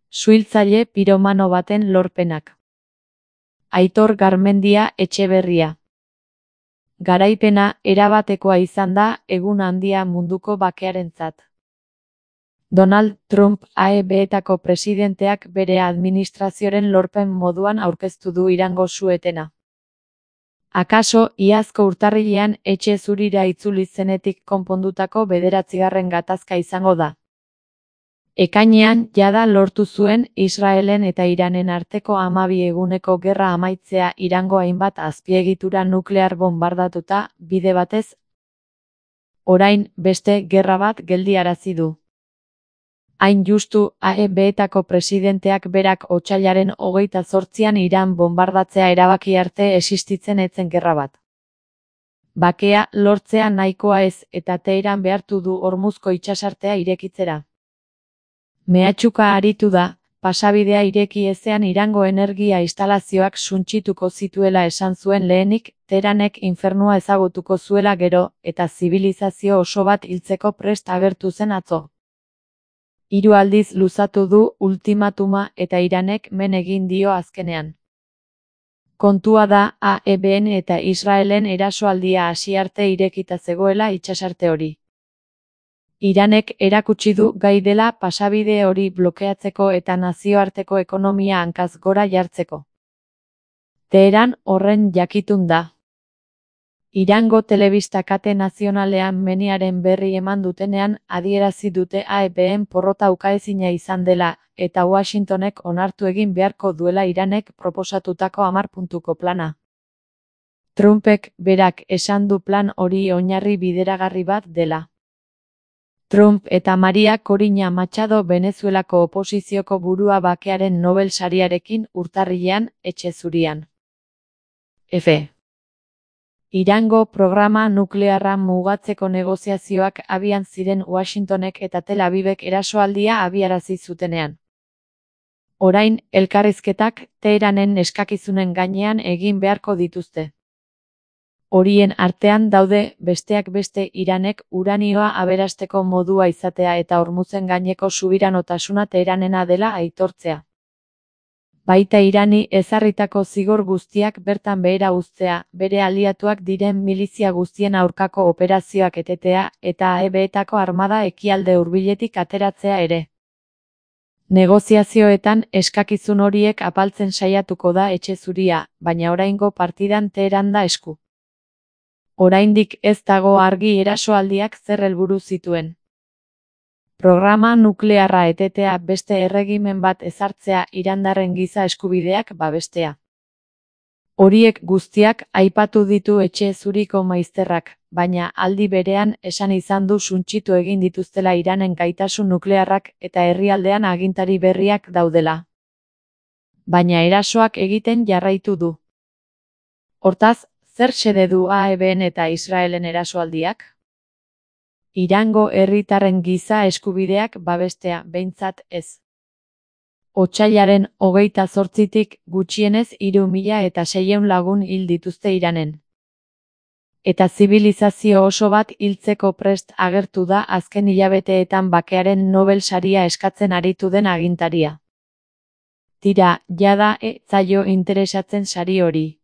Suhiltzaile piromano baten lorpenak. Aitor Garmendia Etxeberria. Garaipena erabatekoa izan da egun handia munduko bakearentzat. Donald Trump AEB-etako presidenteak bere administrazioaren lorpen moduan aurkeztu du Irango su-etena. Akaso, iazko urtarrilean etxe zurira itzuli zenetik konpondutako 9. gatazka izango da. Ekainean jada lortu zuen Israelen eta Iranen arteko 12 eguneko gerra amaitzea Irango hainbat azpiegitura nuklear bonbardatuta bide batez. Orain beste gerra bat geldiarazi du. Hain justu AEB-etako presidenteak berak otsailaren 28an Iran bonbardatzea erabaki arte existitzen ez zen gerra bat. Bakea lortzea nahikoa ez eta Teheran behartu du Hormuzko itsasartea irekitzera. Mehatxuka aritu da, pasabidea ireki ezean Irango energia instalazioak suntsituko zituela esan zuen lehenik, Teheranek infernua ezagutuko zuela gero, eta zibilizazio oso bat hiltzeko prest agertu zen atzo. 3 aldiz luzatu du ultimatuma eta Iranek men egin dio azkenean. Kontua da AEB-en eta Israelen erasoaldia hasi arte irekita zegoela itsasarte hori. Iranek erakutsi du gai dela pasabide hori blokeatzeko eta nazioarteko ekonomia hankaz gora jartzeko. Teheran horren jakitun da. Irango telebista kate nazionalean meniaren berri eman dutenean adierazi dute AEB-en porrota ukaezina izan dela, eta Washingtonek onartu egin beharko duela Iranek proposatutako 10 puntuko plana. Trumpek berak esan du plan hori oinarri bideragarri bat dela. Trump eta Maria Corina Machado Venezuelako oposizioko burua bakearen Nobel sariarekin urtarrilean, etxe zurian. F. Irango programa nuklearra mugatzeko negoziazioak abian ziren Washingtonek eta Tel Avivek erasoaldia abiarazi zutenean. Orain, elkarrizketak Teheranen eskakizunen gainean egin beharko dituzte. Horien artean daude, besteak beste Iranek uranioa aberasteko modua izatea eta Hormuzen gaineko subiranotasuna Teheranena dela aitortzea. Baita Irani ezarritako zigor guztiak bertan behera uztea, bere aliatuak diren milizia guztien aurkako operazioak etetea eta AEB-etako armada ekialde hurbiletik ateratzea ere. Negoziazioetan eskakizun horiek apaltzen saiatuko da etxe zuria, baina oraingo partidan Teheran da esku. Oraindik ez dago argi erasoaldiak zer helburu zituen. Programa nuklearra etetea beste erregimen bat ezartzea irandarren giza eskubideak babestea. Horiek guztiak aipatu ditu etxe zuriko maizterrak, baina aldi berean esan izan du suntsitu egin dituztela Iranen gaitasun nuklearrak eta herrialdean agintari berriak daudela. Baina erasoak egiten jarraitu du. Hortaz, zer xede du AEB-en eta Israelen erasoaldiak? Irango herritarren giza eskubideak babestea, behintzat ez. Otsailaren 28tik gutxienez 3600 lagun hil dituzte Iranen. Eta zibilizazio oso bat hiltzeko prest agertu da azken hilabeteetan bakearen Nobel saria eskatzen aritu den agintaria. Tira, jada ez zaio interesatzen sari hori.